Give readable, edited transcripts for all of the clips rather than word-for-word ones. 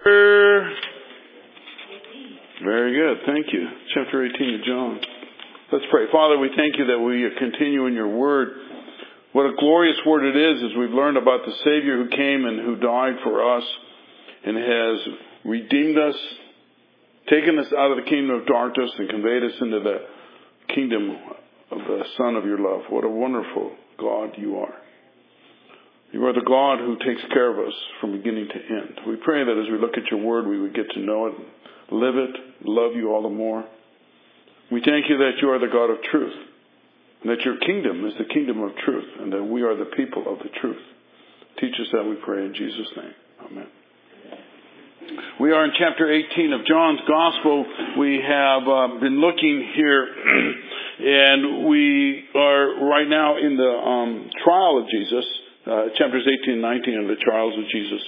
Very good. Thank you. Chapter 18 of John. Let's pray. Father, we thank you that we continue in your word. What a glorious word it is as we've learned about the Savior who came and who died for us and has redeemed us, taken us out of the kingdom of darkness and conveyed us into the kingdom of the Son of your love. What a wonderful God you are. You are the God who takes care of us from beginning to end. We pray that as we look at your word, we would get to know it, live it, love you all the more. We thank you that you are the God of truth, and that your kingdom is the kingdom of truth, and that we are the people of the truth. Teach us that, we pray, in Jesus' name. Amen. We are in chapter 18 of John's Gospel. We have been looking here, and we are right now in the trial of Jesus. Chapters 18 and 19 are the trials of Jesus,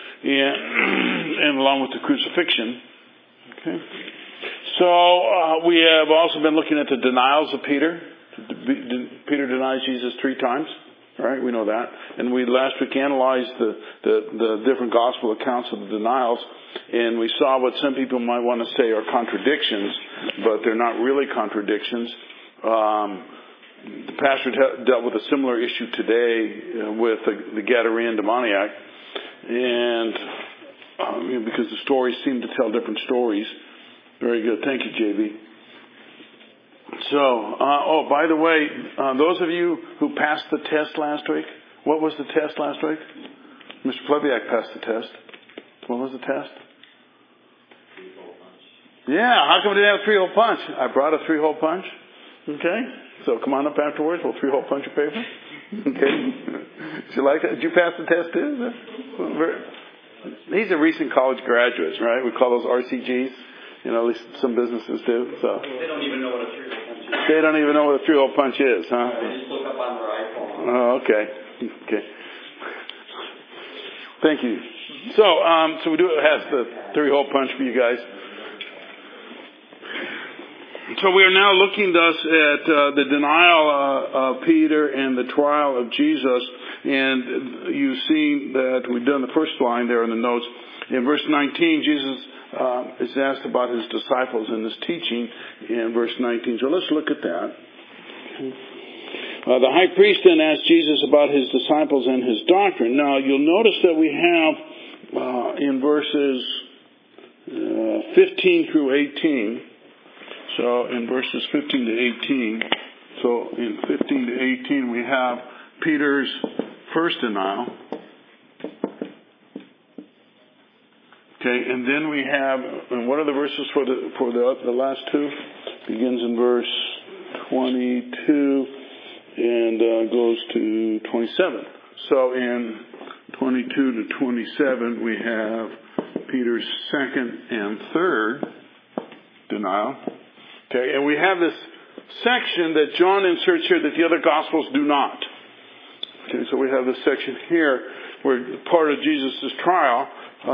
and along with the crucifixion. Okay. So we have also been looking at the denials of Peter. Peter denies Jesus 3 times. Right, we know that. And we last week analyzed the different gospel accounts of the denials, and we saw what some people might want to say are contradictions, but they're not really contradictions. The pastor dealt with a similar issue today with the Gadarene demoniac, and because the stories seem to tell different stories. Very good. Thank you, JV. So, by the way, those of you who passed the test last week, what was the test last week? Mr. Plebiak passed the test. What was the test? 3-hole punch. Yeah, how come we didn't have a 3-hole punch? I brought a 3-hole punch. Okay, so come on up afterwards. We'll 3-hole punch your paper. Okay. Did you like that? Did you pass the test too? These are recent college graduates, right? We call those RCGs. You know, at least some businesses do. So they don't even know what a 3-hole punch is. They don't even know what a 3-hole punch is, huh? They just look up on their iPhone. Oh, okay. Okay. Thank you. So we do have the 3-hole punch for you guys. So we are now looking thus at the denial of Peter and the trial of Jesus. And you've seen that we've done the first line there in the notes. In verse 19, Jesus is asked about his disciples and his teaching in verse 19. So let's look at that. The high priest then asked Jesus about his disciples and his doctrine. Now you'll notice that we have in verses 15 through 18. So in verses 15 to 18, so in 15 to 18 we have Peter's first denial. Okay, and then we have, and what are the verses for the last two? Begins in verse 22 and goes to 27. So in 22 to 27 we have Peter's second and third denial. Okay, and we have this section that John inserts here that the other Gospels do not. Okay, so we have this section here where part of Jesus' trial,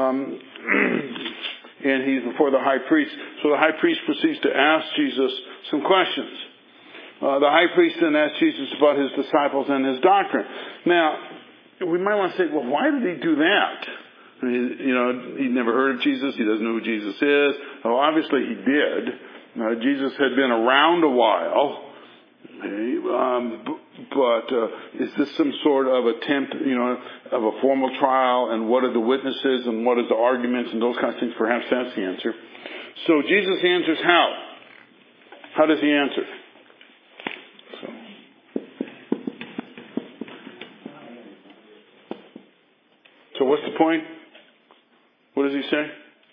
and he's before the high priest. So the high priest proceeds to ask Jesus some questions. The high priest then asks Jesus about his disciples and his doctrine. Now, we might want to say, well, why did he do that? I mean, he'd never heard of Jesus. He doesn't know who Jesus is. Well, obviously he did. Jesus had been around a while, but is this some sort of attempt, of a formal trial, and what are the witnesses, and what are the arguments, and those kinds of things? Perhaps that's the answer. So Jesus answers how? How does he answer? So what's the point? What does he say?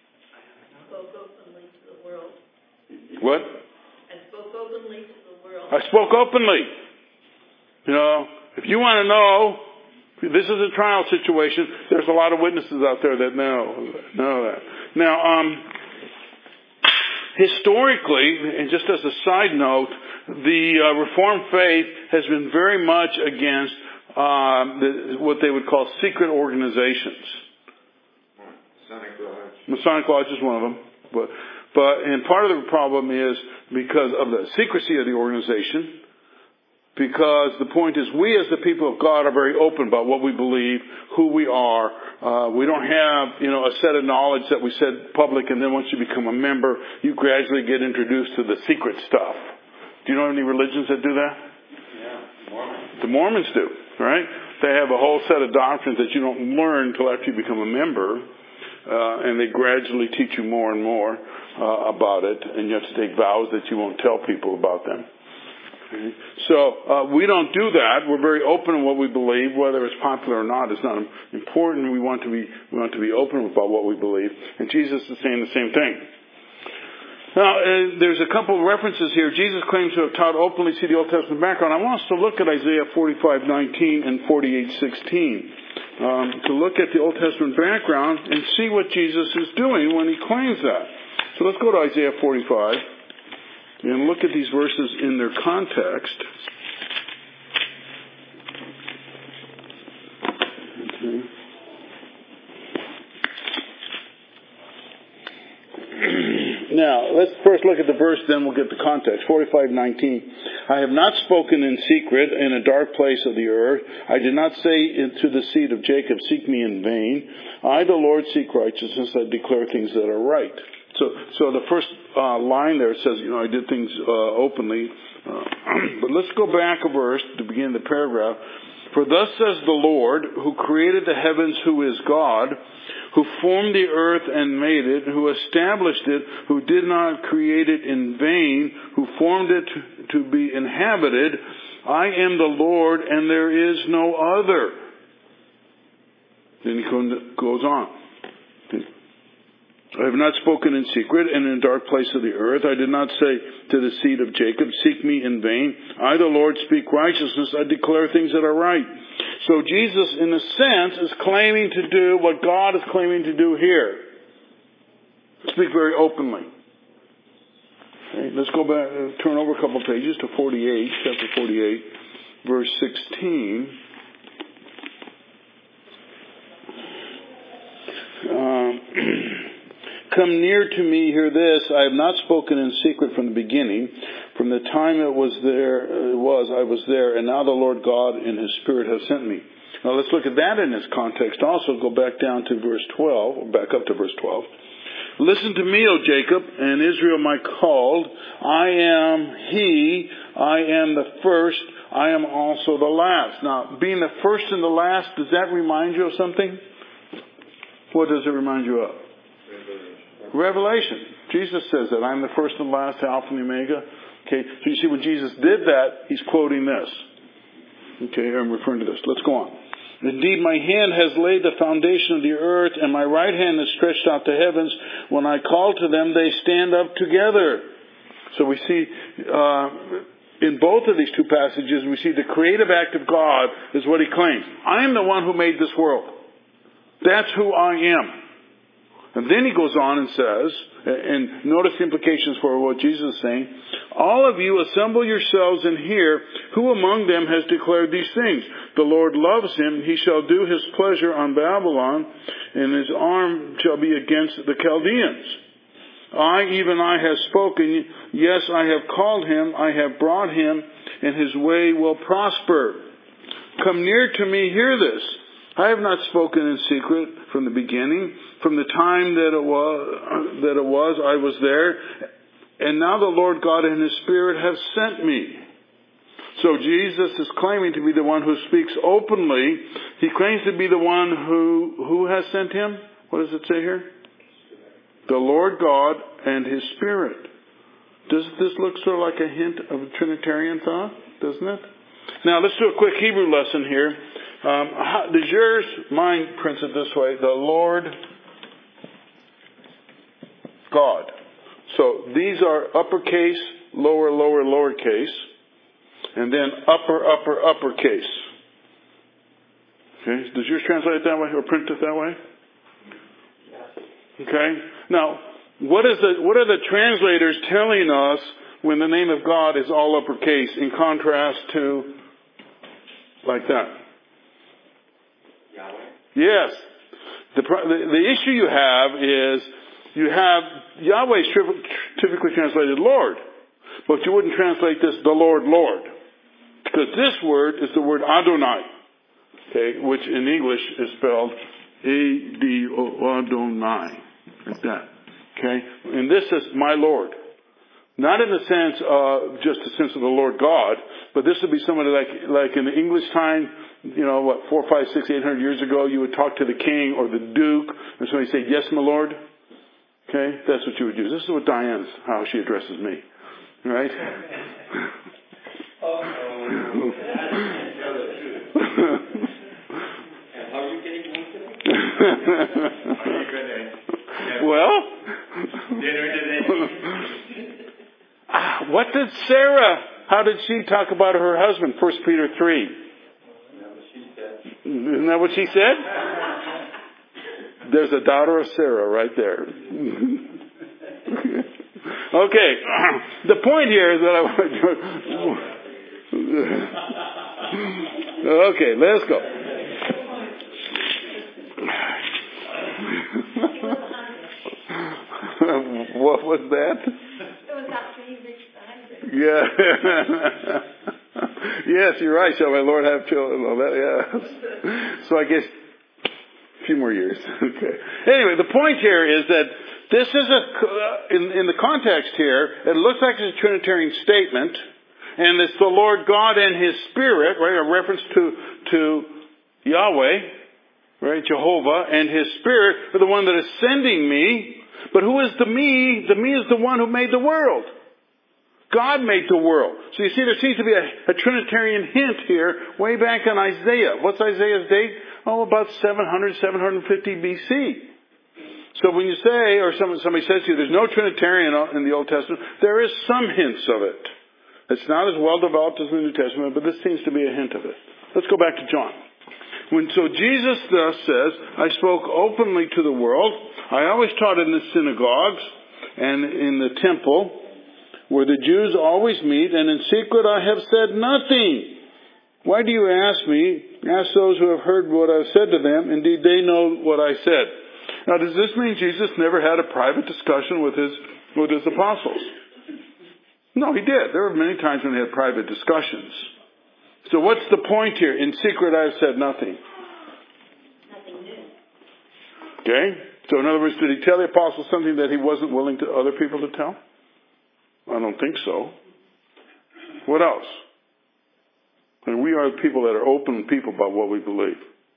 What? I spoke openly to the world. I spoke openly. If you want to know, this is a trial situation. There's a lot of witnesses out there that know that. Now, historically, and just as a side note, the Reformed faith has been very much against what they would call secret organizations. Masonic Lodge is one of them, and part of the problem is because of the secrecy of the organization, because the point is we as the people of God are very open about what we believe, who we are. We don't have, a set of knowledge that we said public, and then once you become a member, you gradually get introduced to the secret stuff. Do you know any religions that do that? Yeah, Mormons. The Mormons do, right? They have a whole set of doctrines that you don't learn until after you become a member, and they gradually teach you more and more about it, and you have to take vows that you won't tell people about them. Okay. So we don't do that. We're very open in what we believe, whether it's popular or not. It's not important. We want to be open about what we believe, and Jesus is saying the same thing. Now, there's a couple of references here. Jesus claims to have taught openly. See the Old Testament background. I want us to look at Isaiah 45:19 and 48:16 to look at the Old Testament background and see what Jesus is doing when he claims that. So let's go to Isaiah 45 and look at these verses in their context. Okay. Now, let's first look at the verse, then we'll get the context. 45:19. I have not spoken in secret in a dark place of the earth. I did not say to the seed of Jacob, seek me in vain. I, the Lord, seek righteousness. I declare things that are right. So the first line there says, I did things openly. But let's go back a verse to begin the paragraph. For thus says the Lord, who created the heavens, who is God, who formed the earth and made it, who established it, who did not create it in vain, who formed it to be inhabited. I am the Lord, and there is no other. Then he goes on. I have not spoken in secret and in a dark place of the earth. I did not say to the seed of Jacob, seek me in vain. I, the Lord, speak righteousness. I declare things that are right. So Jesus, in a sense, is claiming to do what God is claiming to do here. Speak very openly. Okay, let's go back, turn over a couple pages to 48, chapter 48, verse 16. Come near to me, hear this. I have not spoken in secret from the beginning. From the time I was there, and now the Lord God in His Spirit has sent me. Now let's look at that in its context. Also go back down to verse 12, or back up to verse 12. Listen to me, O Jacob, and Israel my called. I am He, I am the first, I am also the last. Now, being the first and the last, does that remind you of something? What does it remind you of? Revelation. Jesus says that. I'm the first and last, the Alpha and the Omega. Okay, so you see when Jesus did that, He's quoting this. Okay, I'm referring to this. Let's go on. Indeed, my hand has laid the foundation of the earth, and my right hand is stretched out to heavens. When I call to them, they stand up together. So we see, in both of these two passages, we see the creative act of God is what He claims. I am the one who made this world. That's who I am. And then He goes on and says, and notice the implications for what Jesus is saying, all of you assemble yourselves and hear, who among them has declared these things? The Lord loves him, He shall do His pleasure on Babylon, and His arm shall be against the Chaldeans. Even I have spoken, yes, I have called him, I have brought him, and his way will prosper. Come near to me, hear this. I have not spoken in secret from the beginning. From the time that it was, I was there. And now the Lord God and His Spirit have sent me. So Jesus is claiming to be the one who speaks openly. He claims to be the one who has sent Him. What does it say here? The Lord God and His Spirit. Doesn't this look sort of like a hint of a Trinitarian thought? Doesn't it? Now let's do a quick Hebrew lesson here. Does yours, mine prints it this way, the Lord God. So these are uppercase, lower, lower, lowercase, and then upper, upper, uppercase. Okay, does yours translate it that way or print it that way? Okay. Now, what are the translators telling us when the name of God is all uppercase in contrast to like that? Yes. The issue you have is Yahweh is typically translated Lord, but you wouldn't translate this the Lord, Lord. Because this word is the word Adonai, okay, which in English is spelled Adonai, like that, okay? And this is my Lord. Not in the sense of just the sense of the Lord God, but this would be somebody like in the English time, 4, 5, 6, 800 years ago, you would talk to the king or the duke, and somebody say, yes, my Lord. Okay? That's what you would use. This is what how she addresses me. Right? Oh, no. How are you getting home today? Well, dinner today? What did how did she talk about her husband? 1 Peter 3. Isn't that what she said? There's a daughter of Sarah right there. Okay. The point here is that I want to... Okay, let's go. What was that? It was after you reached the 100. Yeah. Yes, you're right. Shall my Lord have children? Well, yeah. So I guess a few more years. Okay. Anyway, the point here is that this is in the context here, it looks like it's a Trinitarian statement, and it's the Lord God and His Spirit, right? A reference to Yahweh, right? Jehovah and His Spirit are the one that is sending me. But who is the me? The me is the one who made the world. God made the world. So you see, there seems to be a Trinitarian hint here way back in Isaiah. What's Isaiah's date? Oh, about 700, 750 BC. So when you say, or somebody says to you, there's no Trinitarian in the Old Testament, there is some hints of it. It's not as well developed as the New Testament, but this seems to be a hint of it. Let's go back to John. So Jesus thus says, I spoke openly to the world. I always taught in the synagogues and in the temple where the Jews always meet, and in secret I have said nothing. Why do you ask me? Ask those who have heard what I've said to them. Indeed, they know what I said. Now, does this mean Jesus never had a private discussion with his apostles? No, he did. There were many times when he had private discussions. So what's the point here? In secret I have said nothing. Nothing new. Okay? So in other words, did he tell the apostles something that he wasn't willing to other people to tell? I don't think so. What else? And we are people that are open people about what we believe.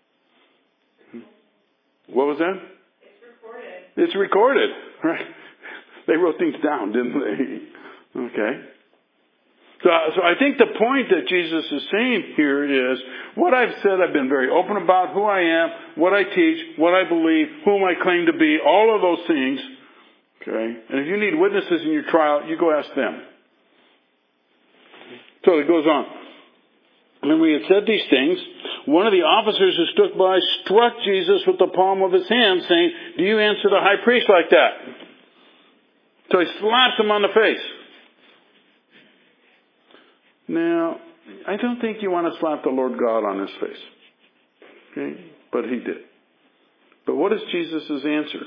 What was that? It's recorded, right? They wrote things down, didn't they? Okay. So I think the point that Jesus is saying here is, what I've said, I've been very open about who I am, what I teach, what I believe, whom I claim to be, all of those things. Okay? And if you need witnesses in your trial, you go ask them. So it goes on. When we had said these things, one of the officers who stood by struck Jesus with the palm of his hand, saying, do you answer the high priest like that? So he slaps him on the face. Now, I don't think you want to slap the Lord God on his face. Okay? But he did. But what is Jesus' answer?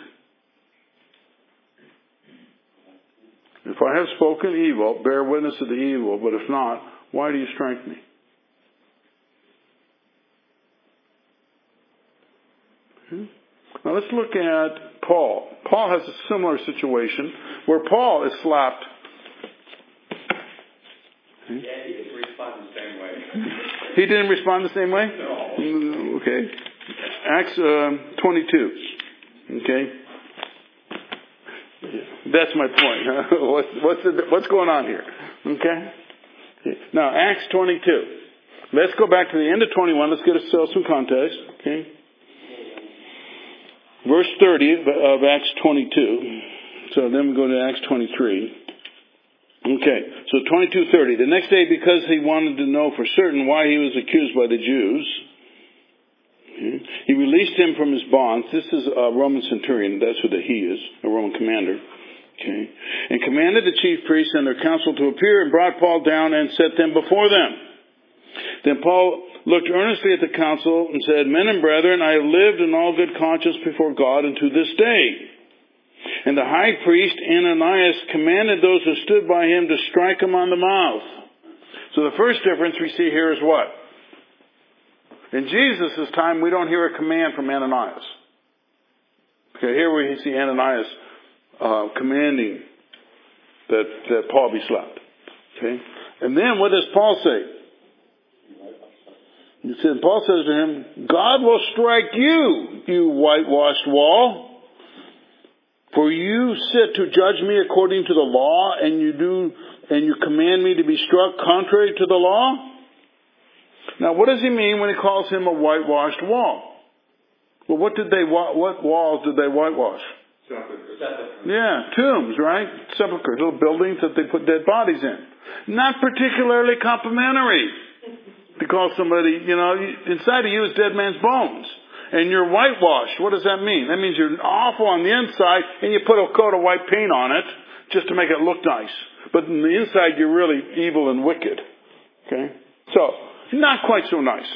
If I have spoken evil, bear witness of the evil, but if not, why do you strike me? Now let's look at Paul. Paul has a similar situation where Paul is slapped. Yeah, he didn't respond the same way. He didn't respond the same way? No. Okay. Acts 22. Okay. That's my point. What's going on here? Okay. Now Acts 22. Let's go back to the end of 21. Let's get ourselves some context. Okay. Verse 30 of Acts 22. So then we go to Acts 23. Okay, so 22:30. The next day, because he wanted to know for certain why he was accused by the Jews, he released him from his bonds. This is a Roman centurion. That's who the he is, a Roman commander. Okay, and commanded the chief priests and their council to appear, and brought Paul down and set them before them. Then Paul looked earnestly at the council and said, men and brethren, I have lived in all good conscience before God unto this day. And the high priest Ananias commanded those who stood by him to strike him on the mouth. So the first difference we see here is what? In Jesus' time, we don't hear a command from Ananias. Okay, here we see Ananias commanding that Paul be slapped. Okay, and then what does Paul say? He said, Paul says to him, God will strike you, you whitewashed wall. For you sit to judge me according to the law, and you command me to be struck contrary to the law? Now, what does he mean when he calls him a whitewashed wall? Well, what walls did they whitewash? Sepulchres. Yeah, tombs, right? Sepulchres, little buildings that they put dead bodies in. Not particularly complimentary to call somebody, inside of you is dead man's bones. And you're whitewashed. What does that mean? That means you're awful on the inside and you put a coat of white paint on it just to make it look nice. But on the inside you're really evil and wicked. Okay? So, not quite so nice.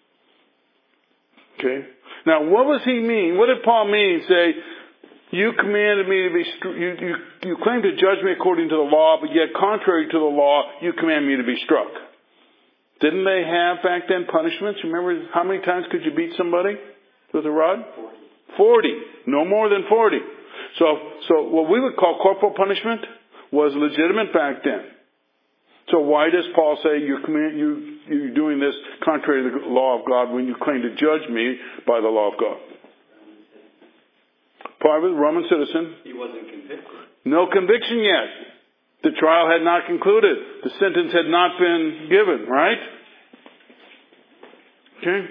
Okay? Now, what does he mean? What did Paul mean? Say, you commanded me to be, you claim to judge me according to the law, but yet contrary to the law, you command me to be struck. Didn't they have back then punishments? Remember how many times could you beat somebody with a rod? 40. No more than 40. So what we would call corporal punishment was legitimate back then. So why does Paul say you're doing this contrary to the law of God when you claim to judge me by the law of God? Paul was a Roman citizen. He wasn't convicted. No conviction yet. The trial had not concluded. The sentence had not been given, right? Okay?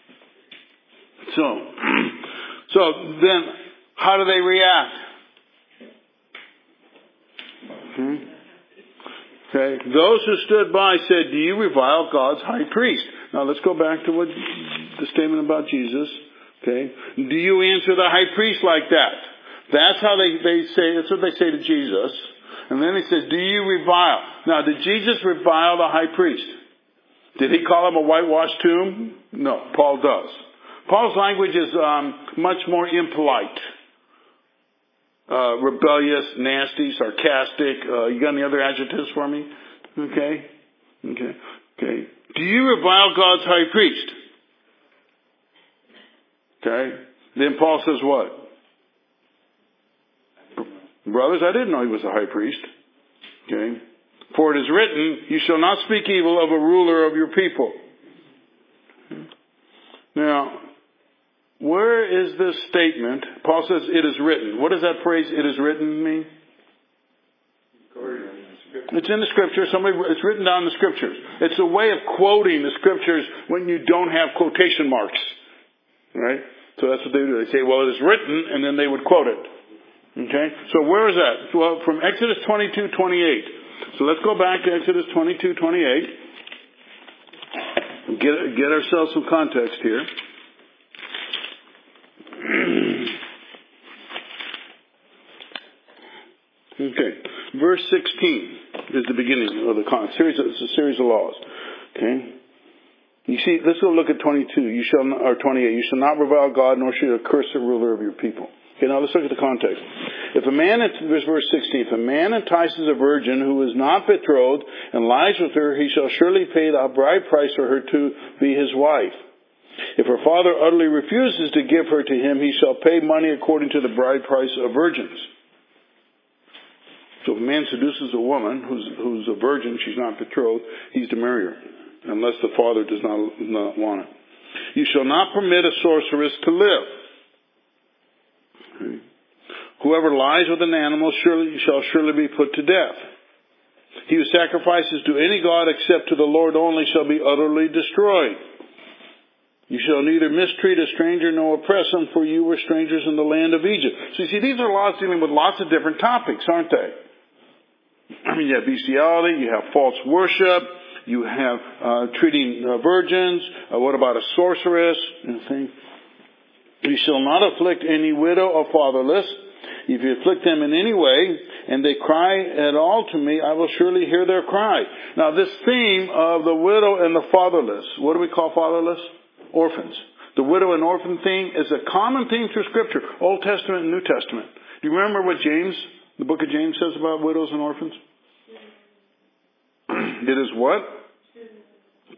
So then, how do they react? Okay. Those who stood by said, do you revile God's high priest? Now let's go back to the statement about Jesus. Okay. Do you answer the high priest like that? That's how they say, that's what they say to Jesus. And then he says, do you revile? Now, did Jesus revile the high priest? Did he call him a whitewashed tomb? No, Paul does. Paul's language is much more impolite. Rebellious, nasty, sarcastic. You got any other adjectives for me? Okay. Do you revile God's high priest? Okay. Then Paul says what? Brothers, I didn't know he was a high priest. Okay. For it is written, you shall not speak evil of a ruler of your people. Now, where is this statement? Paul says, it is written. What does that phrase, it is written, mean? It's in the scripture. It's written down in the scriptures. It's a way of quoting the scriptures when you don't have quotation marks. Right? So that's what they do. They say, well, it is written, and then they would quote it. Okay? So where is that? Well, from Exodus 22:28. So let's go back to Exodus 22:28. Get ourselves some context here. Okay. Verse 16 is the beginning of the series. It's a series of laws. Okay. You see, let's go look at 22. 28. You shall not revile God, nor shall you curse the ruler of your people. Okay, now let's look at the context. Verse 16, if a man entices a virgin who is not betrothed and lies with her, he shall surely pay the bride price for her to be his wife. If her father utterly refuses to give her to him, he shall pay money according to the bride price of virgins. So if a man seduces a woman who's a virgin, she's not betrothed, he's to marry her, unless the father does not want it. You shall not permit a sorceress to live. Okay. Whoever lies with an animal shall surely be put to death. He who sacrifices to any god except to the Lord only shall be utterly destroyed. You shall neither mistreat a stranger nor oppress him, for you were strangers in the land of Egypt. So you see, these are laws dealing with lots of different topics, aren't they? I mean, you have bestiality, you have false worship, you have treating virgins. What about a sorceress? You shall not afflict any widow or fatherless. If you afflict them in any way, and they cry at all to me, I will surely hear their cry. Now, this theme of the widow and the fatherless, what do we call fatherless? Orphans. The widow and orphan theme is a common theme through Scripture, Old Testament and New Testament. Do you remember what the book of James says about widows and orphans? It is what?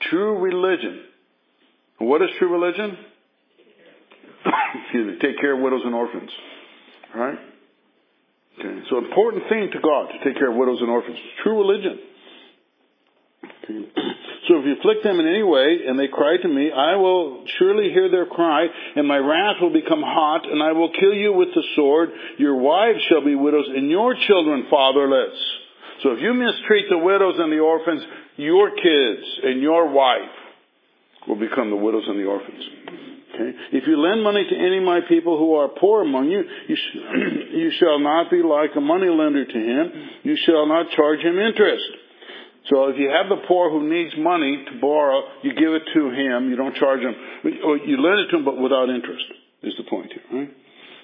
True religion. What is true religion? Excuse me. Take care of widows and orphans. Right? Okay. So important thing to God to take care of widows and orphans. True religion. Okay. So if you afflict them in any way, and they cry to me, I will surely hear their cry, and my wrath will become hot, and I will kill you with the sword. Your wives shall be widows, and your children fatherless. So if you mistreat the widows and the orphans, your kids and your wife will become the widows and the orphans. Okay? If you lend money to any of my people who are poor among you, you shall not be like a money lender to him. You shall not charge him interest. So if you have the poor who needs money to borrow, you give it to him. You don't charge him. Or you lend it to him, but without interest, is the point here. Right?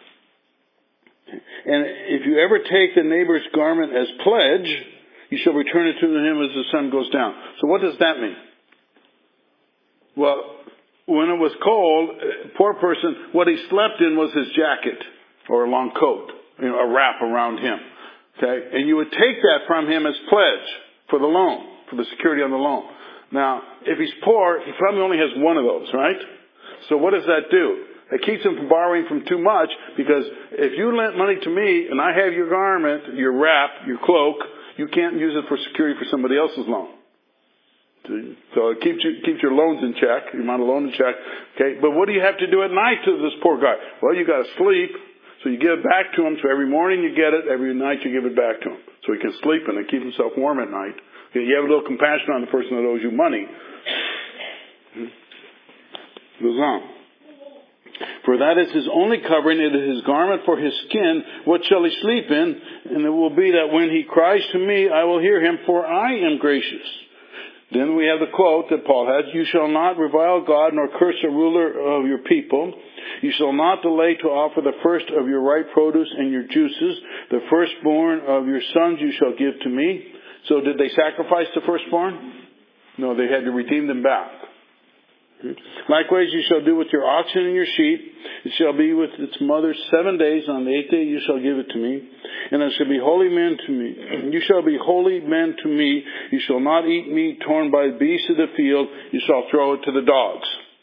And if you ever take the neighbor's garment as pledge, you shall return it to him as the sun goes down. So what does that mean? Well, when it was cold, a poor person, what he slept in was his jacket or a long coat, a wrap around him. Okay? And you would take that from him as pledge for the loan, for the security on the loan. Now, if he's poor, he probably only has one of those, right? So what does that do? It keeps him from borrowing from too much, because if you lent money to me and I have your garment, your wrap, your cloak, you can't use it for security for somebody else's loan. So it keeps your loans in check, your amount of loan in check. Okay, but what do you have to do at night to this poor guy? Well, you got to sleep, so you give it back to him. So every morning you get it, every night you give it back to him, so he can sleep and keep himself warm at night. Okay, you have a little compassion on the person that owes you money. Goes on. For that is his only covering, it is his garment for his skin. What shall he sleep in? And it will be that when he cries to me, I will hear him, for I am gracious. Then we have the quote that Paul has, you shall not revile God nor curse a ruler of your people. You shall not delay to offer the first of your ripe produce and your juices. The firstborn of your sons you shall give to me. So did they sacrifice the firstborn? No, they had to redeem them back. Likewise, you shall do with your oxen and your sheep. It shall be with its mother 7 days. On the 8th day you shall give it to me. And it shall be holy men to me. You shall be holy men to me. You shall not eat meat torn by beasts of the field. You shall throw it to the dogs.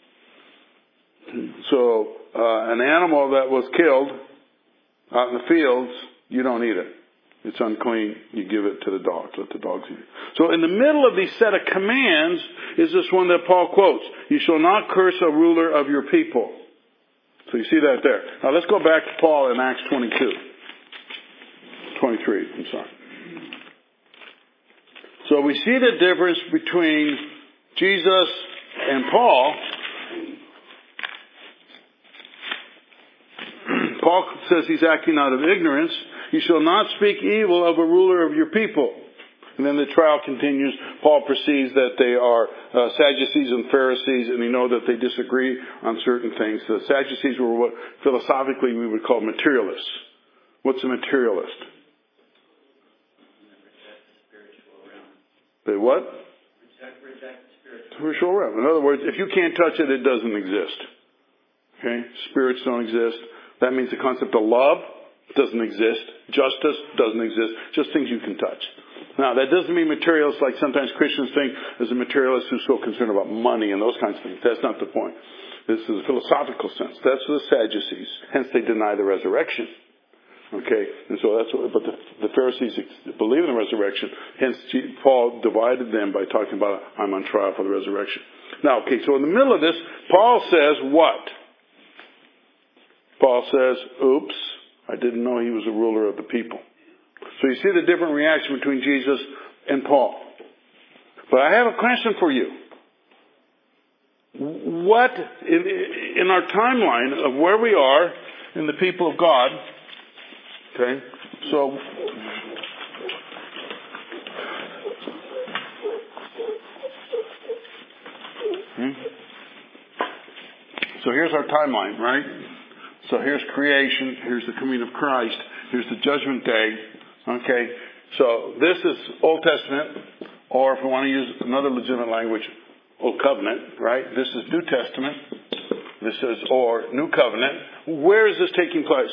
So, an animal that was killed out in the fields, you don't eat it. It's unclean. You give it to the dogs. Let the dogs eat it. So in the middle of these set of commands is this one that Paul quotes. You shall not curse a ruler of your people. So you see that there. Now let's go back to Paul in Acts 23. I'm sorry. So we see the difference between Jesus and Paul. Paul says he's acting out of ignorance. You shall not speak evil of a ruler of your people. And then the trial continues. Paul perceives that they are Sadducees and Pharisees, and we know that they disagree on certain things. The Sadducees were what philosophically we would call materialists. What's a materialist? They what? Reject the spiritual realm. In other words, if you can't touch it, it doesn't exist. Okay? Spirits don't exist. That means the concept of love doesn't exist. Justice doesn't exist. Just things you can touch. Now, that doesn't mean materialists like sometimes Christians think as a materialist who's so concerned about money and those kinds of things. That's not the point. This is a philosophical sense. That's the Sadducees. Hence, they deny the resurrection. Okay? And so that's what, but the Pharisees believe in the resurrection. Hence, Paul divided them by talking about, I'm on trial for the resurrection. Now, okay, so in the middle of this, Paul says what? Paul says, oops, I didn't know he was a ruler of the people. So you see the different reaction between Jesus and Paul. But I have a question for you. What, in our timeline of where we are in the people of God, okay, so here's our timeline, right? So here's creation, here's the coming of Christ, here's the judgment day. Okay, so this is Old Testament, or if we want to use another legitimate language, Old Covenant, right? This is New Testament. This is, or New Covenant. Where is this taking place?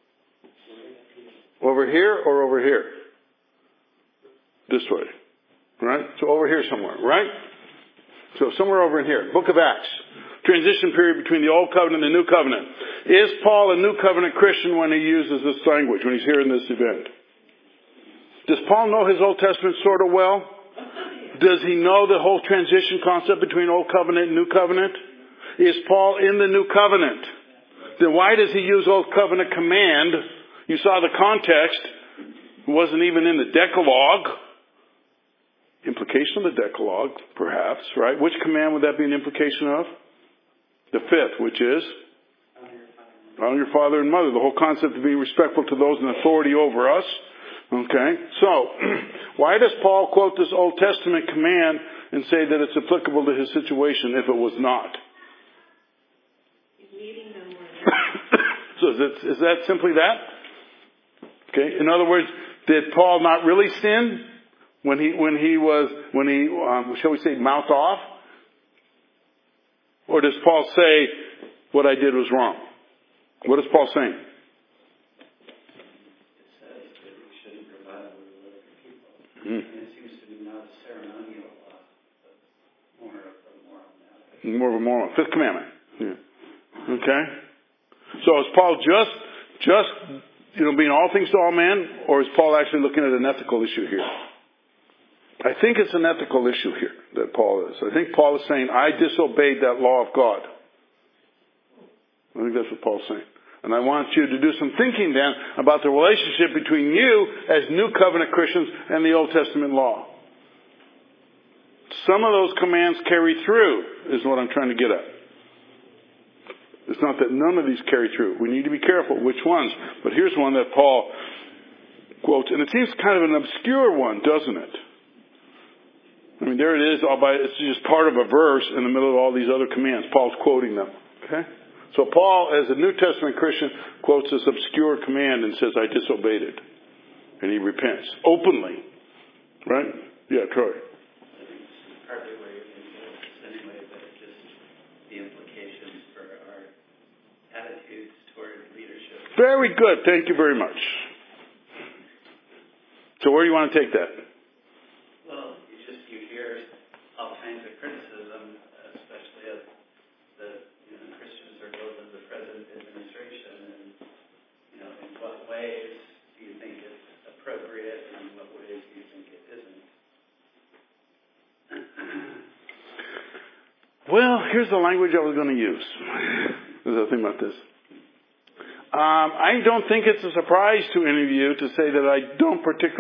Over here or over here? This way. Right? So over here somewhere, right? So somewhere over in here. Book of Acts. Transition period between the Old Covenant and the New Covenant. Is Paul a New Covenant Christian when he uses this language, when he's here in this event? Does Paul know his Old Testament sort of well? Does he know the whole transition concept between Old Covenant and New Covenant? Is Paul in the New Covenant? Then why does he use Old Covenant command? You saw the context. It wasn't even in the Decalogue. Implication of the Decalogue, perhaps, right? Which command would that be an implication of? The fifth, which is? Honor your father and mother. The whole concept of being respectful to those in authority over us. Okay? So, why does Paul quote this Old Testament command and say that it's applicable to his situation if it was not? So is that simply that? Okay? In other words, did Paul not really sin? When he shall we say, mouthed off? Or does Paul say, what I did was wrong? What is Paul saying? It says that we shouldn't provide what we live for people. And it seems to be not a ceremonial law, but more of a moral matter. More of a moral. Fifth commandment. Yeah. Okay? So is Paul just being all things to all men, or is Paul actually looking at an ethical issue here? I think it's an ethical issue here that Paul is. I think Paul is saying, I disobeyed that law of God. I think that's what Paul's saying. And I want you to do some thinking then about the relationship between you as New Covenant Christians and the Old Testament law. Some of those commands carry through, is what I'm trying to get at. It's not that none of these carry through. We need to be careful which ones. But here's one that Paul quotes, and it seems kind of an obscure one, doesn't it? I mean, there it is, it's just part of a verse in the middle of all these other commands. Paul's quoting them. Okay? So Paul, as a New Testament Christian, quotes this obscure command and says, I disobeyed it. And he repents. Openly. Right? Yeah, Troy. Partly where you can get this anyway, but just the implications for our attitudes toward leadership. Very good. Thank you very much. So where do you want to take that? Well, you hear all kinds of criticism, especially of the Christians are both of the present administration, and in what ways do you think it's appropriate, and in what ways do you think it isn't? Well, here's the language I was going to use. There's a thing about this. I don't think it's a surprise to any of you to say that I don't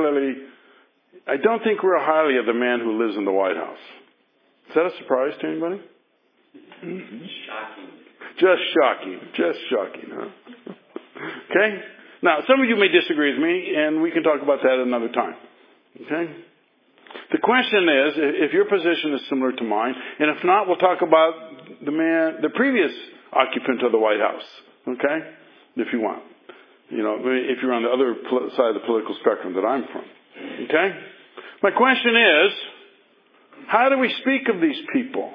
think real highly of the man who lives in the White House. Is that a surprise to anybody? Shocking. Just shocking, huh? Okay? Now, some of you may disagree with me, and we can talk about that another time. Okay? The question is, if your position is similar to mine, and if not, we'll talk about the previous occupant of the White House. Okay? If you want. If you're on the other side of the political spectrum that I'm from. Okay? My question is, how do we speak of these people?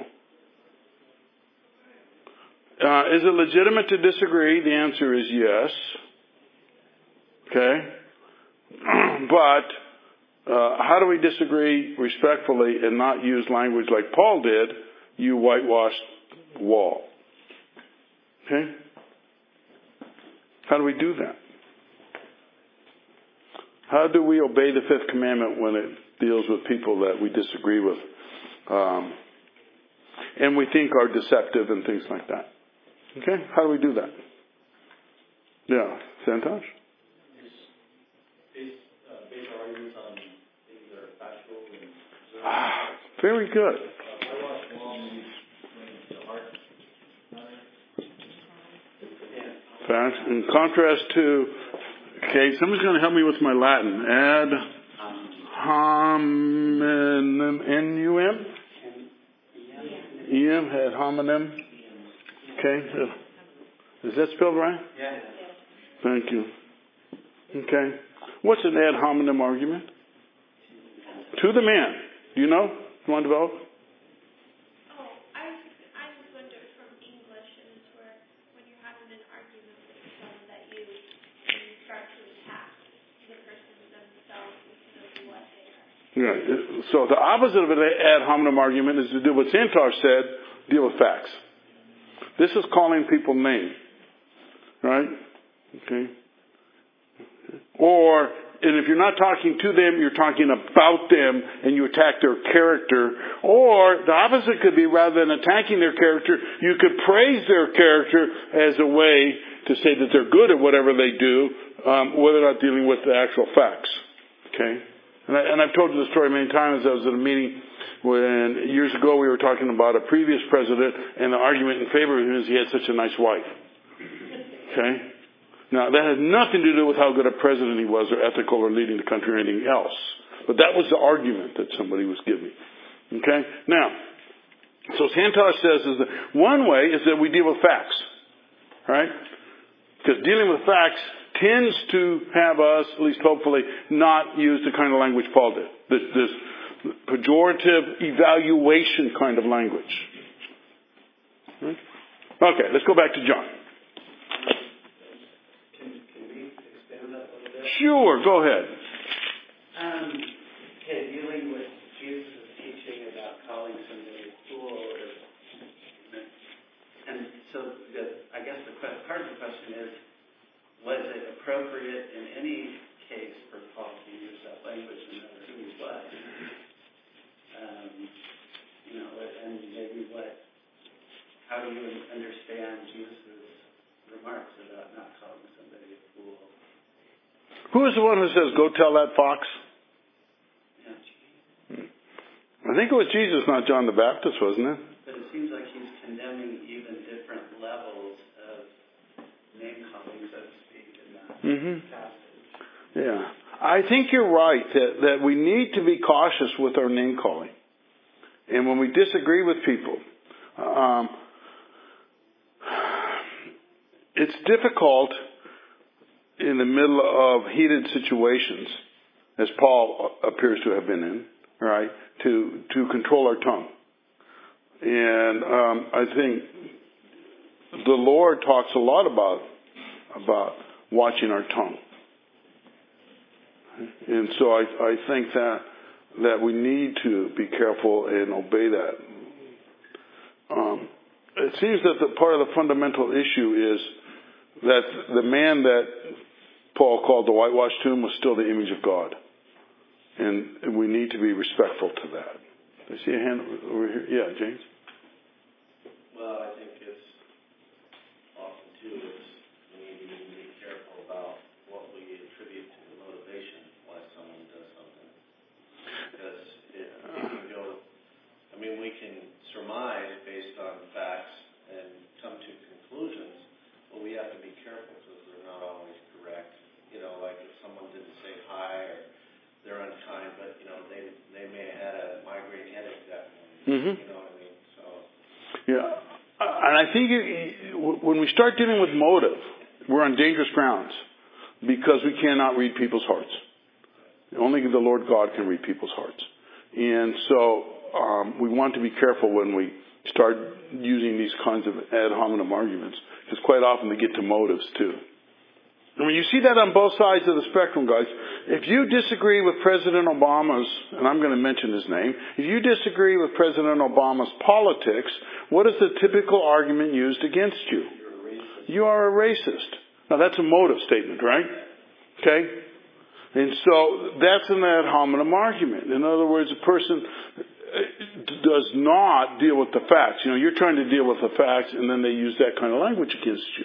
Is it legitimate to disagree? The answer is yes. Okay? But how do we disagree respectfully and not use language like Paul did, you whitewashed wall? Okay? How do we do that? How do we obey the fifth commandment when it deals with people that we disagree with and we think are deceptive and things like that? Okay? How do we do that? Yeah. Santosh? Base our arguments on things that are factual and very good. Facts. In contrast to, okay, somebody's going to help me with my Latin. Ad hominem, N-U-M? E-M, ad hominem. Okay. Is that spelled right? Yeah. Thank you. Okay. What's an ad hominem argument? To the man. Do you know? You want to develop? I just wonder from English, and it's where when you're having an argument with someone that you start to attack the person themselves instead of what they are. Yeah. So the opposite of an ad hominem argument is to do what Santar said, deal with facts. This is calling people names. Right? Okay. Or, and if you're not talking to them, you're talking about them and you attack their character. Or the opposite could be, rather than attacking their character, you could praise their character as a way to say that they're good at whatever they do, whether or not dealing with the actual facts. Okay? And I've told you the story many times. I was at a meeting when years ago we were talking about a previous president, and the argument in favor of him is he had such a nice wife. Okay? Now, that had nothing to do with how good a president he was, or ethical, or leading the country, or anything else. But that was the argument that somebody was giving. Okay? Now, so Santar says is that one way is that we deal with facts. Right? Because dealing with facts tends to have us, at least hopefully, not use the kind of language Paul did. This pejorative evaluation kind of language. Right? Okay, let's go back to John. Sure, go ahead. Okay, dealing with Jesus' teaching about calling somebody a fool, and so I guess part of the question is, was it appropriate in any case for Paul to use that language, no matter who he was? And maybe how do you understand Jesus' remarks about not calling somebody a fool? Who is the one who says, go tell that fox? I think it was Jesus, not John the Baptist, wasn't it? But it seems like he's condemning even different levels of name calling, so to speak, in that passage. Yeah. I think you're right that we need to be cautious with our name calling. And when we disagree with people, it's difficult in the middle of heated situations, as Paul appears to have been in, right, to control our tongue. And I think the Lord talks a lot about watching our tongue. And so I think that we need to be careful and obey that. It seems that the part of the fundamental issue is that the man that Paul called the whitewashed tomb was still the image of God. And we need to be respectful to that. I see a hand over here. Yeah, James? Well, I think it's often, too, we need to be careful about what we attribute to the motivation why someone does something. Because it can go, we can surmise based on facts and come to conclusions, but we have to be careful because they're not always correct. Like if someone didn't say hi or they're unkind, but, they may have had a migraine headache that morning. You know what I mean? So. Yeah. And I think when we start dealing with motive, we're on dangerous grounds because we cannot read people's hearts. Only the Lord God can read people's hearts. And so we want to be careful when we start using these kinds of ad hominem arguments, because quite often they get to motives too. And when you see that on both sides of the spectrum, guys, if you disagree with President Obama's, and I'm going to mention his name, if you disagree with President Obama's politics, what is the typical argument used against you? You are a racist. Now that's a motive statement, right? Okay? And so that's an ad hominem argument. In other words, a person does not deal with the facts. You're trying to deal with the facts, and then they use that kind of language against you.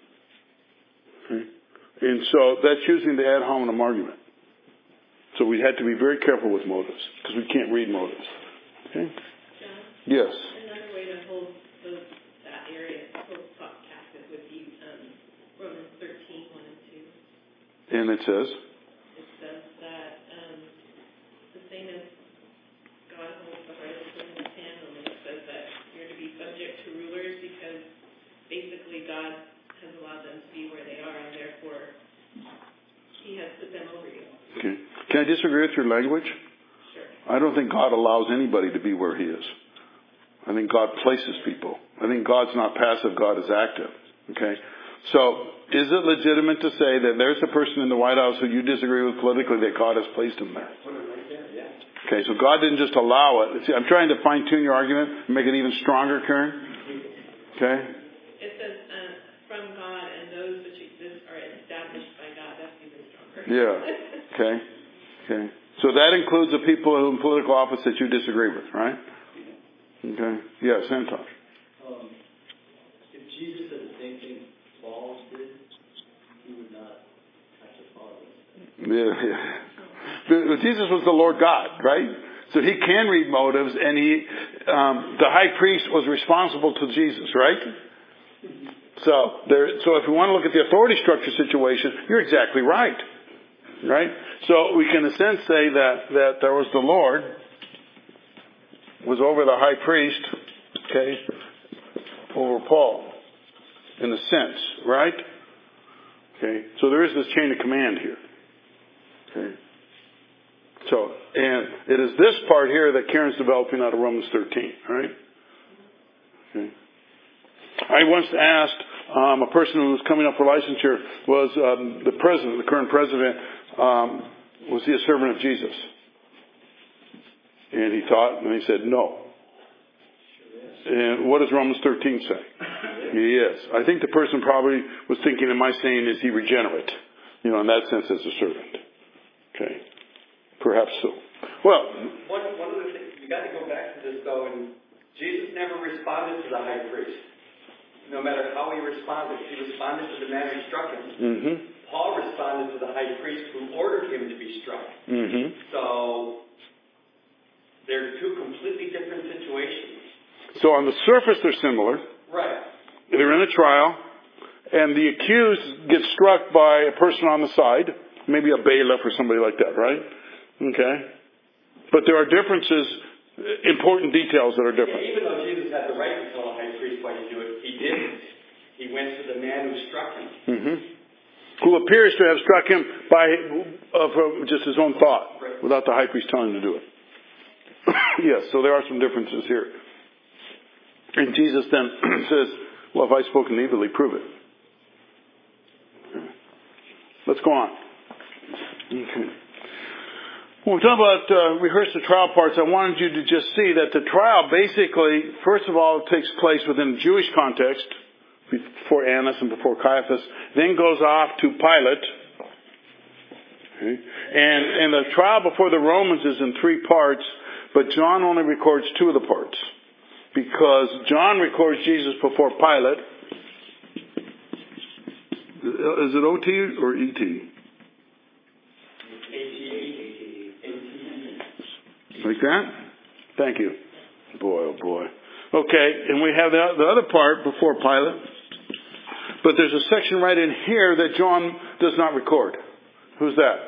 Okay? And so that's using the ad hominem argument. So we had to be very careful with motives, because we can't read motives. Okay? John? Yes. Another way to hold that area, hold thought captive would be Romans 13, 1 and 2. And it says? It says that the same as God holds the heart of the king in his hand, and it says that you're to be subject to rulers because basically God has allowed them to be where they are, and therefore He has put them over you. Okay. Can I disagree with your language? Sure. I don't think God allows anybody to be where He is. I think God places people. I think God's not passive, God is active. Okay? So, is it legitimate to say that there's a person in the White House who you disagree with politically that God has placed him there? Put it right there, yeah. Okay, so God didn't just allow it. See, I'm trying to fine-tune your argument and make it even stronger, Karen. Okay? It says, from God, and those which exist are established by God. That's even stronger. Yeah. Okay. So that includes the people who in political office that you disagree with, right? Okay. Yeah, Santosh. If Jesus said the same thing Paul did, he would not have to follow this. Yeah. Jesus was the Lord God, right? So he can read motives, and the high priest was responsible to Jesus, right? So if you want to look at the authority structure situation, you're exactly right. Right? So we can in a sense say that there was the Lord was over the high priest, okay, over Paul, in a sense, right? Okay, so there is this chain of command here. Okay. So, and it is this part here that Karen's developing out of Romans 13, right? Okay. I once asked a person who was coming up for licensure, was the current president, was he a servant of Jesus? And he taught, and he said, no. And what does Romans 13 say? He is. I think the person probably was thinking, am I saying, is he regenerate? In that sense, as a servant. Okay. Perhaps so. Well. One of the things, you got to go back to this though, and Jesus never responded to the high priest. No matter how he responded to the man who struck him. Mm-hmm. Paul responded to the high priest who ordered him to be struck. Mm-hmm. So, they're two completely different situations. So on the surface they're similar. Right. They're in a trial, and the accused gets struck by a person on the side, maybe a bailiff or somebody like that, right? Okay. But there are differences, important details that are different. Yeah, even though Jesus had the right to tell the high priest what to do, he didn't. He went to the man who struck him. Mm-hmm. Who appears to have struck him by from just his own thought, right, without the high priest telling him to do it. Yes, so there are some differences here. And Jesus then says, well, if I've spoken evilly, prove it. Let's go on. Okay. When we talk about rehearse the trial parts, I wanted you to just see that the trial basically, first of all, takes place within a Jewish context, before Annas and before Caiaphas, then goes off to Pilate. Okay. And the trial before the Romans is in 3 parts, but John only records 2 of the parts. Because John records Jesus before Pilate. Is it OT or ET? Like that? Thank you. Boy, oh boy. Okay, and we have the other part before Pilate. But there's a section right in here that John does not record. Who's that?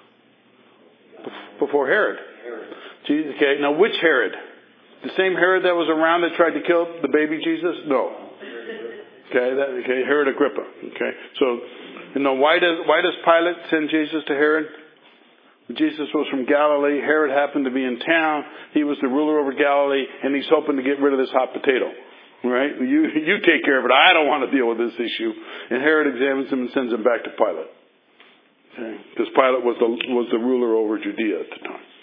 Before Herod. Jesus, okay, now which Herod? The same Herod that was around that tried to kill the baby Jesus? No. Okay, Herod Agrippa. Okay, so, why does Pilate send Jesus to Herod? Jesus was from Galilee. Herod happened to be in town. He was the ruler over Galilee, and he's hoping to get rid of this hot potato. Right? You take care of it. I don't want to deal with this issue. And Herod examines him and sends him back to Pilate. Okay? Because Pilate was the ruler over Judea at the time.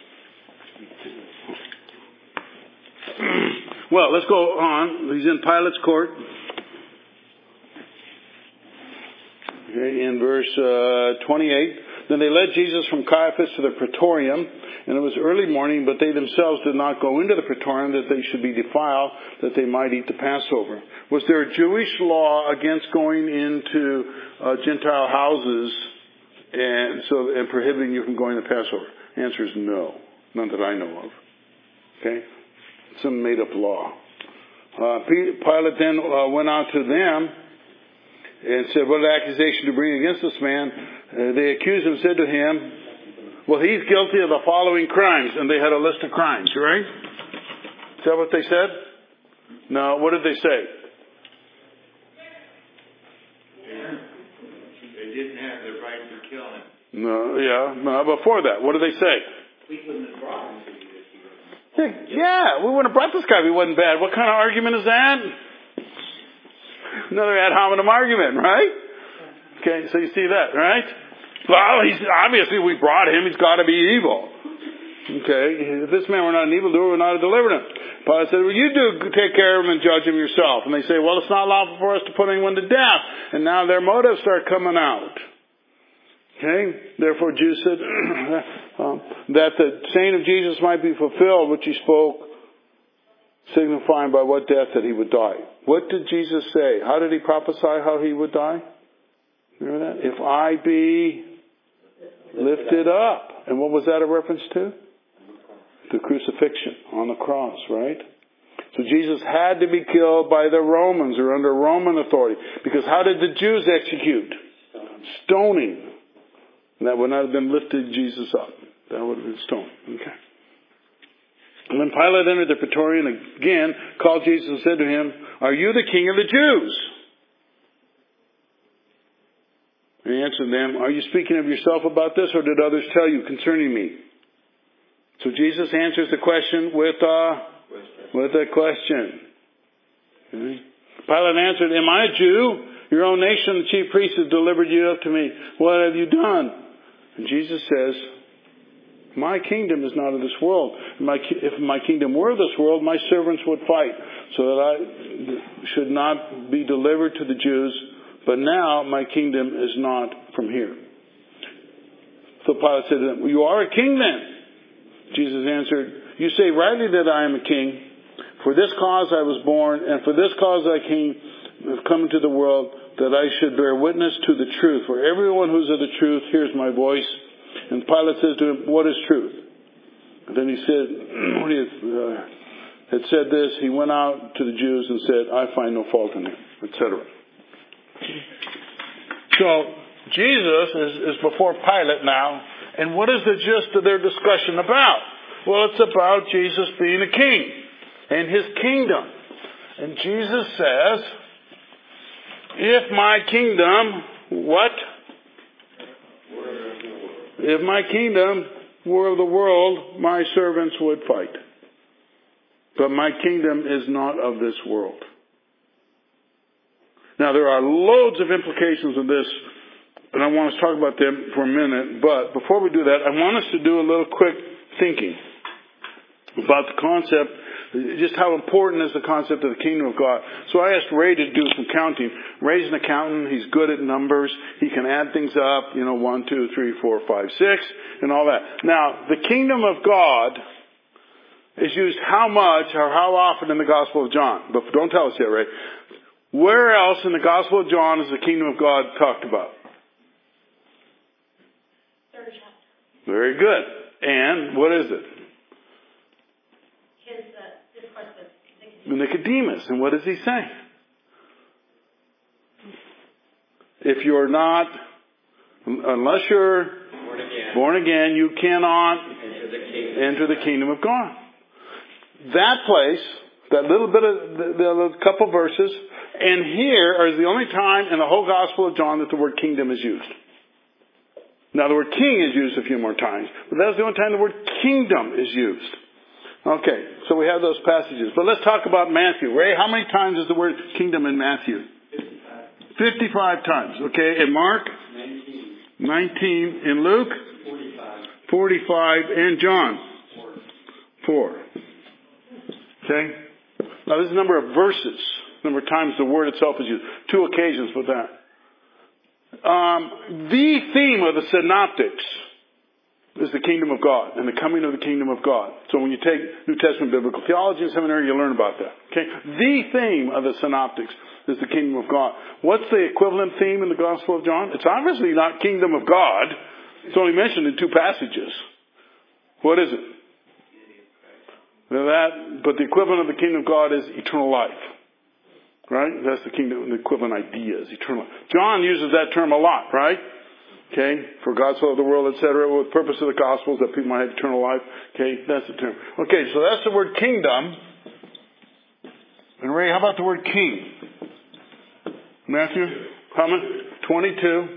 Well, let's go on. He's in Pilate's court. Okay, in verse 28. Then they led Jesus from Caiaphas to the praetorium, and it was early morning, but they themselves did not go into the praetorium that they should be defiled, that they might eat the Passover. Was there a Jewish law against going into Gentile houses and prohibiting you from going to Passover? The answer is no. None that I know of. Okay? Some made up law. Pilate then went out to them and said, what accusation to bring against this man? They accused him, said to him, well, he's guilty of the following crimes. And they had a list of crimes, right? Is that what they said? No, what did they say? They didn't have the right to kill him. No, before that, what did they say? We couldn't have brought him to you if Yeah, we wouldn't have brought this guy if he wasn't bad. What kind of argument is that? Another ad hominem argument, right? Okay, so you see that, right? Well, obviously we brought him. He's got to be evil. Okay, if this man were not an evildoer, we would not have delivered him. Pilate said, well, you do take care of him and judge him yourself. And they say, well, it's not lawful for us to put anyone to death. And now their motives start coming out. Okay, therefore Jews said that the saying of Jesus might be fulfilled, which he spoke, signifying by what death that he would die. What did Jesus say? How did he prophesy how he would die? Remember that? If I be lifted up. And what was that a reference to? The crucifixion on the cross, right? So Jesus had to be killed by the Romans or under Roman authority. Because how did the Jews execute? Stoning. And that would not have been lifted Jesus up. That would have been stoned. Okay. And when Pilate entered the Praetorium again, called Jesus and said to him, are you the king of the Jews? And he answered them, are you speaking of yourself about this, or did others tell you concerning me? So Jesus answers the question with a question. Okay. Pilate answered, am I a Jew? Your own nation, the chief priests, have delivered you up to me. What have you done? And Jesus says, my kingdom is not of this world. If my kingdom were of this world, my servants would fight, so that I should not be delivered to the Jews. But now my kingdom is not from here. So Pilate said to them, well, you are a king then. Jesus answered, you say rightly that I am a king. For this cause I was born, and for this cause I have come into the world, that I should bear witness to the truth. For everyone who's of the truth hears my voice. And Pilate says to him, what is truth? And then he said, when he had said this, he went out to the Jews and said, I find no fault in him, etc. So Jesus is before Pilate now. And what is the gist of their discussion about? Well, it's about Jesus being a king and his kingdom. And Jesus says, if my kingdom, what? If my kingdom were of the world, my servants would fight. But my kingdom is not of this world. Now, there are loads of implications of this, and I want to talk about them for a minute. But before we do that, I want us to do a little quick thinking about the concept, just how important is the concept of the kingdom of God. So I asked Ray to do some counting. Ray's an accountant. He's good at numbers. He can add things up, 1, 2, 3, 4, 5, 6, and all that. Now, the kingdom of God is used how much or how often in the Gospel of John? But don't tell us yet, Ray. Where else in the Gospel of John is the kingdom of God talked about? Third chapter. Very good. And what is it? His discourse with Nicodemus. And what does he say? If you're not, unless you're born again, you cannot enter the kingdom of God. That place, that little bit of, the couple verses, and here is the only time in the whole Gospel of John that the word kingdom is used. Now the word king is used a few more times, but that's the only time the word kingdom is used. Okay, so we have those passages. But let's talk about Matthew. Ray, how many times is the word kingdom in Matthew? 55 times. Okay, in Mark? 19. In Luke? 45. And John? 4. Okay? Now this is the number of verses. Number of times the word itself is used. 2 occasions with that. The theme of the synoptics is the kingdom of God and the coming of the kingdom of God. So when you take New Testament biblical theology in seminary, you learn about that. Okay? The theme of the synoptics is the kingdom of God. What's the equivalent theme in the Gospel of John? It's obviously not kingdom of God. It's only mentioned in 2 passages. What is it? But the equivalent of the kingdom of God is eternal life. Right? That's the kingdom, the equivalent idea is eternal life. John uses that term a lot, right? Okay? For God so loved the world, etc., with the purpose of the Gospels that people might have eternal life. Okay? That's the term. Okay, so that's the word kingdom. And Ray, how about the word king? Matthew? Comment? 22.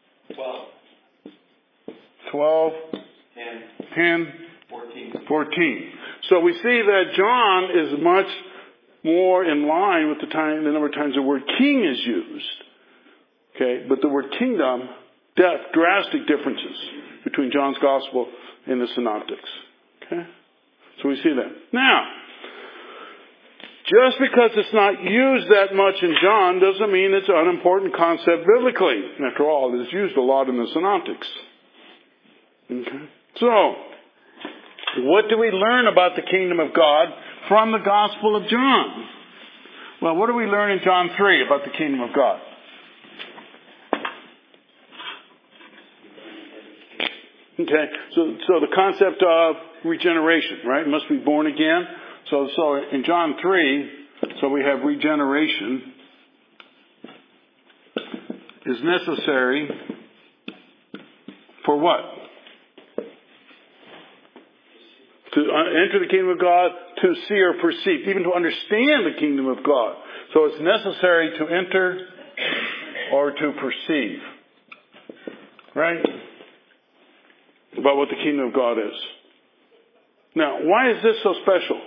12. 10. 14. So we see that John is much more in line with the number of times the word king is used. Okay? But the word kingdom, drastic differences between John's Gospel and the synoptics. Okay? So we see that. Now, just because it's not used that much in John doesn't mean it's an unimportant concept biblically. After all, it is used a lot in the Synoptics. Okay? So, what do we learn about the kingdom of God from the Gospel of John? Well, what do we learn in John 3 about the kingdom of God? Okay, so the concept of regeneration, right? Must be born again. So in John 3, so we have regeneration is necessary for what? To enter the kingdom of God, to see or perceive, even to understand the kingdom of God. So it's necessary to enter or to perceive. Right? About what the kingdom of God is. Now, why is this so special?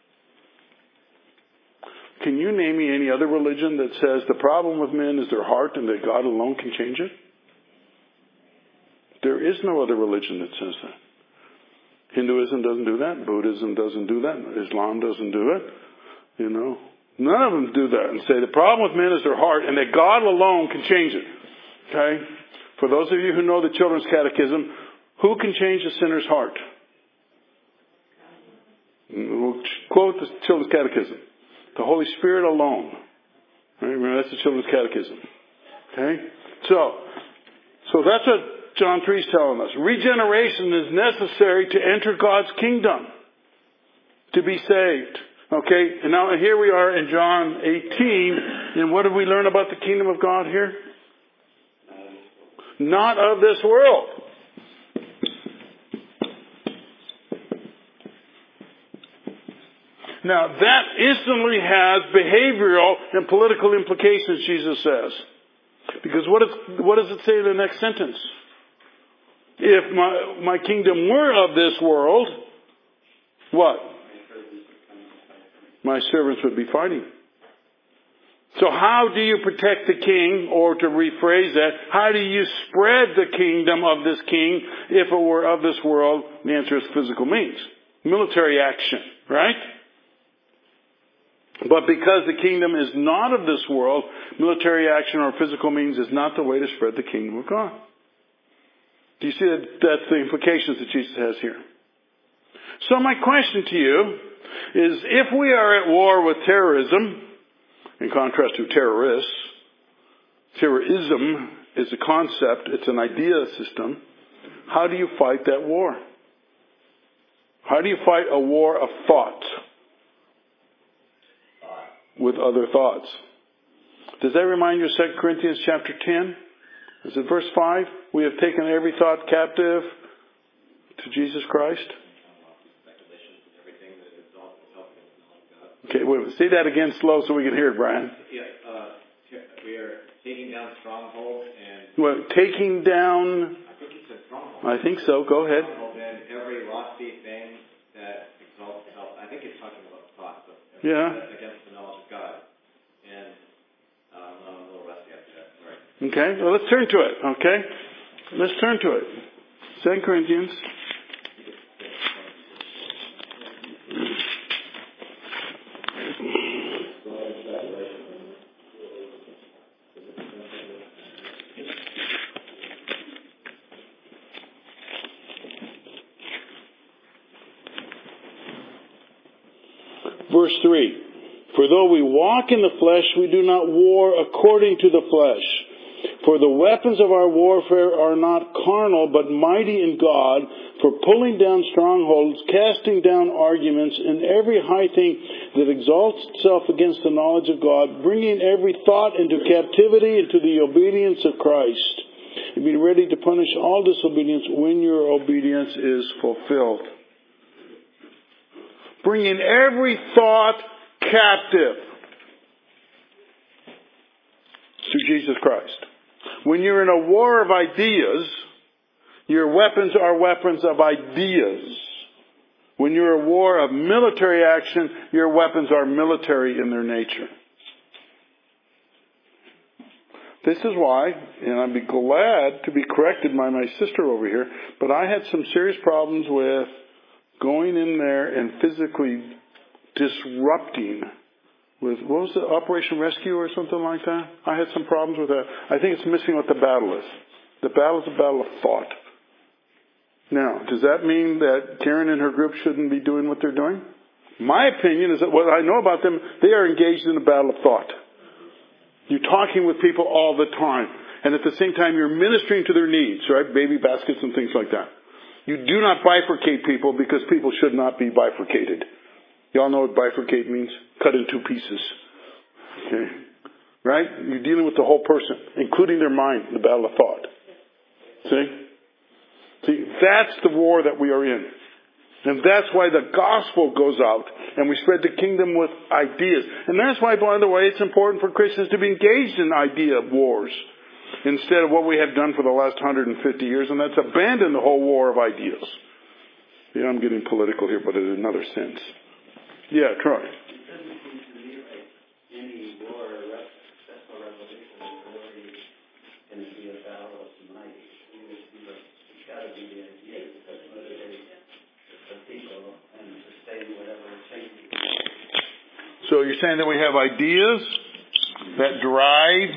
Can you name me any other religion that says the problem with men is their heart and that God alone can change it? There is no other religion that says that. Hinduism doesn't do that. Buddhism doesn't do that. Islam doesn't do it. You know, none of them do that and say the problem with men is their heart and that God alone can change it. Okay? For those of you who know the Children's Catechism, who can change a sinner's heart? We'll quote the Children's Catechism. The Holy Spirit alone. Right? Remember, that's the Children's Catechism. Okay? So that's what John 3 is telling us. Regeneration is necessary to enter God's kingdom. To be saved. Okay? And now here we are in John 18. And what do we learn about the kingdom of God here? Not of this world. Now, that instantly has behavioral and political implications, Jesus says. Because what does it say in the next sentence? If my kingdom were of this world, what? My servants would be fighting. So how do you protect the king, or to rephrase that, how do you spread the kingdom of this king if it were of this world? The answer is physical means. Military action, right? But because the kingdom is not of this world, military action or physical means is not the way to spread the kingdom of God. Do you see that that's the implications that Jesus has here? So my question to you is, if we are at war with terrorism, in contrast to terrorists, terrorism is a concept, it's an idea system, how do you fight that war? How do you fight a war of thought? With other thoughts. Does that remind you of 2 Corinthians chapter 10? Is it verse 5? We have taken every thought captive to Jesus Christ. Okay, wait, say that again slow so we can hear it, Brian. Yeah, we are taking down strongholds and... Well, taking down... I think he said strongholds. I think so, go ahead. And every lofty thing that exalts itself. I think it's talking about thought, but yeah. Against the knowledge of God. And I'm a little rusty after that, sorry. Okay, well let's turn to it, okay? Let's turn to it. 2 Corinthians. Verse 3. For though we walk in the flesh, we do not war according to the flesh. For the weapons of our warfare are not carnal, but mighty in God, for pulling down strongholds, casting down arguments, and every high thing that exalts itself against the knowledge of God, bringing every thought into captivity into the obedience of Christ, and be ready to punish all disobedience when your obedience is fulfilled. Bringing every thought captive to Jesus Christ. When you're in a war of ideas, your weapons are weapons of ideas. When you're in a war of military action, your weapons are military in their nature. This is why, and I'd be glad to be corrected by my sister over here, but I had some serious problems with going in there and physically disrupting with, what was it, Operation Rescue or something like that? I had some problems with that. I think it's missing what the battle is. The battle is a battle of thought. Now, does that mean that Karen and her group shouldn't be doing what they're doing? My opinion is that what I know about them, they are engaged in a battle of thought. You're talking with people all the time. And at the same time, you're ministering to their needs, right? Baby baskets and things like that. You do not bifurcate people because people should not be bifurcated. Y'all know what bifurcate means? Cut in two pieces. Okay. Right? You're dealing with the whole person, including their mind, the battle of thought. See, that's the war that we are in. And that's why the gospel goes out and we spread the kingdom with ideas. And that's why, by the way, it's important for Christians to be engaged in idea wars instead of what we have done for the last 150 years, and that's abandon the whole war of ideas. Yeah, I'm getting political here, but in another sense. Yeah, Troy. It doesn't seem to me like any war or successful revolution is really going to be a battle of might. It's got to be the idea that motivates the people and sustain whatever changes. So you're saying that we have ideas that drive.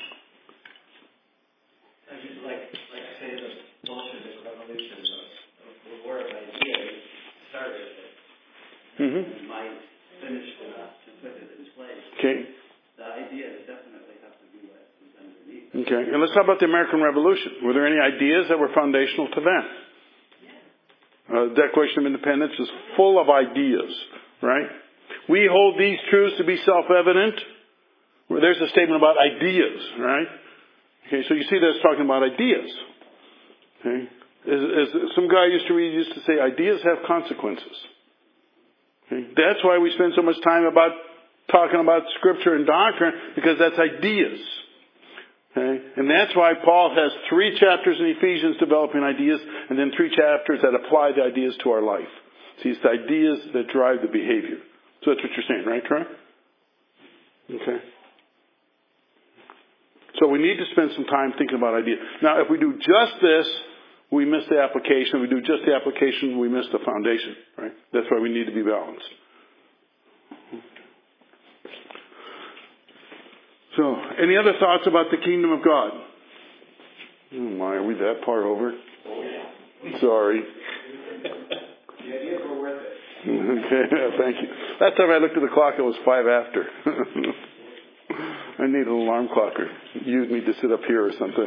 Like say the Bolshevik revolution, the war of ideas started it. And might finish it up to put it in place. Okay. The ideas definitely have to be what is underneath. Okay. And let's talk about the American Revolution. Were there any ideas that were foundational to that? The Declaration of Independence is full of ideas, right? We hold these truths to be self-evident. There's a statement about ideas, right? Okay, so you see that's talking about ideas. Okay? As some guy used to say, ideas have consequences. Okay? That's why we spend so much time about talking about Scripture and doctrine, because that's ideas. Okay? And that's why Paul has 3 chapters in Ephesians developing ideas, and then 3 chapters that apply the ideas to our life. See, it's the ideas that drive the behavior. So that's what you're saying, right, Troy? Okay. So we need to spend some time thinking about ideas. Now, if we do just this, we miss the application. If we do just the application, we miss the foundation, right? That's why we need to be balanced. So, any other thoughts about the kingdom of God? Oh my, are we that far over? Sorry. The ideas were worth it. Okay, thank you. Last time I looked at the clock, it was 5 after. I need an alarm clock or use me to sit up here or something.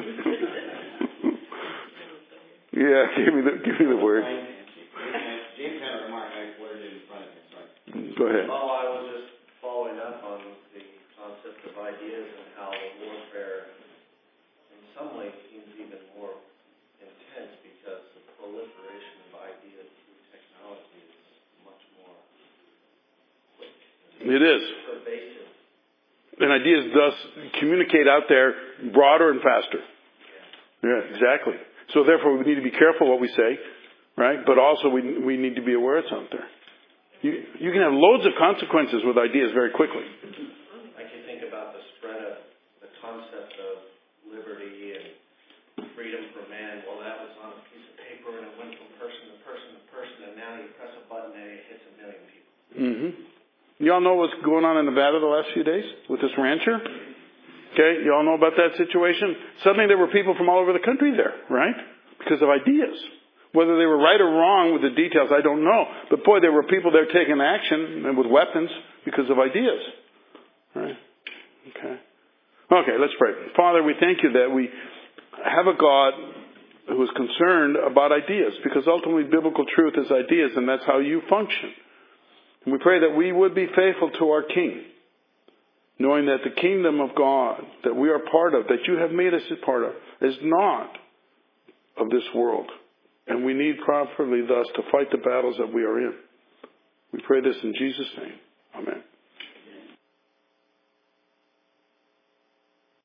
Yeah, give me the word. James had a remark. I worded it in front of him. Sorry. Go ahead. Oh, I was just following up on the concept of ideas and how warfare, in some ways, seems even more intense because the proliferation of ideas through technology is much more quick. It is. Pervasive. And ideas thus communicate out there broader and faster. Yeah, exactly. So therefore, we need to be careful what we say, right? But also, we need to be aware it's out there. You can have loads of consequences with ideas very quickly. I can think about the spread of the concept of liberty and freedom for man. Well, that was on a piece of paper and it went from person to person to person, and now you press a button and it hits 1 million people. Mm-hmm. Y'all know what's going on in Nevada the last few days with this rancher? Okay, y'all know about that situation? Suddenly there were people from all over the country there, right? Because of ideas. Whether they were right or wrong with the details, I don't know. But boy, there were people there taking action and with weapons because of ideas. Right? Okay. Okay, let's pray. Father, we thank you that we have a God who is concerned about ideas, because ultimately biblical truth is ideas, and that's how you function. And we pray that we would be faithful to our King, knowing that the kingdom of God that we are part of, that you have made us a part of, is not of this world. And we need properly thus to fight the battles that we are in. We pray this in Jesus' name.